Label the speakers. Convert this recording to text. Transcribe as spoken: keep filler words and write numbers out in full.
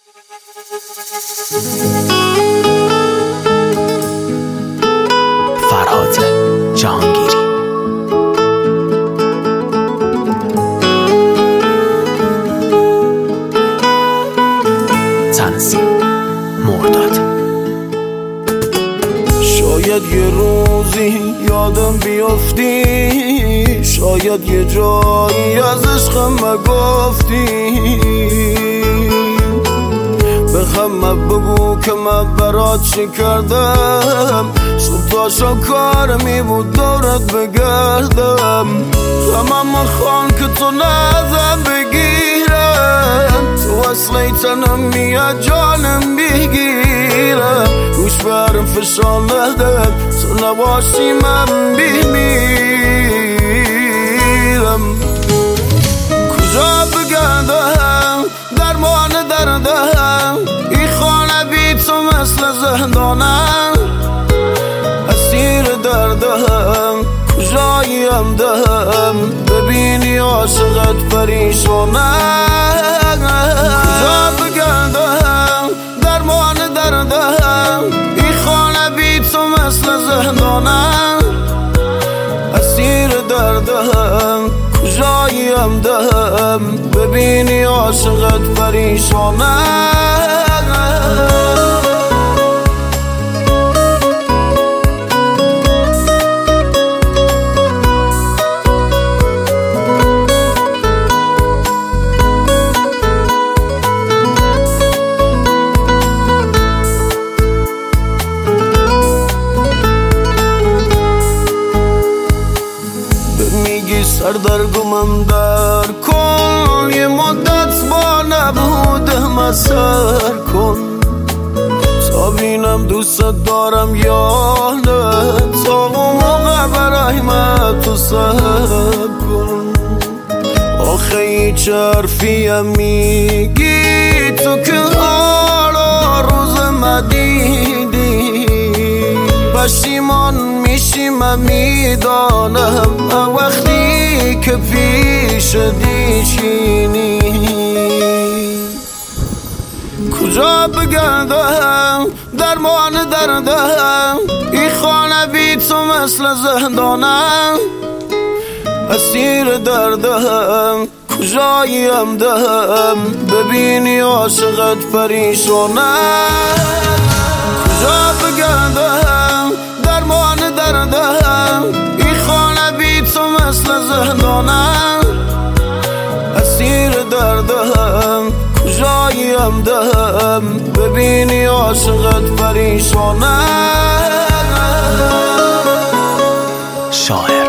Speaker 1: فرهاد جهانگیری. تنظیم مرداد.
Speaker 2: شاید یه روزی یادم بیافتی، شاید یه جایی از عشقم مگفتی، به همه بگو که من برات چی کردم، صبح تا شب کارمی بود دورت بگردم، همه خان که تو نزم بگیرم، تو اصلی تنم میاد جانم بگیرم، گوش برم فشار نده تو نباشی من بمیرم. کجا بگردم درمان دردم، این خانه بی تو مثل زندانم، اسیر دردم کجاییم دهم، ببینی عاشقت پریشانم. کجا بگردم درمان دردم، این خانه بی تو مثل زندانم، اسیر دردم کجاییم دهم، ببینی عاشقت پریشانم. سردرگمم در کن، یه مدت با نبودم سر کن، تا بینم دوست دارم یا نه، تا اون موقع برای من تو سر کن. آخه هیچ حرفیم میگی تو که حالا روز مدیدی، پشیمان میشی من میدانم، وقتی که پیش دیشینی. کجا بگردم درمان دردم، این خانه بی تو مثل زندانم، اسیر دردم کجاییم دهم، ببینی عاشقت پریشانم. کجا بگردم درمان دردم، این خانه بی تو مثل زندانم، اسیر دردم کجاییم دهم، ببینی عاشقت پریشانم.
Speaker 1: شاعر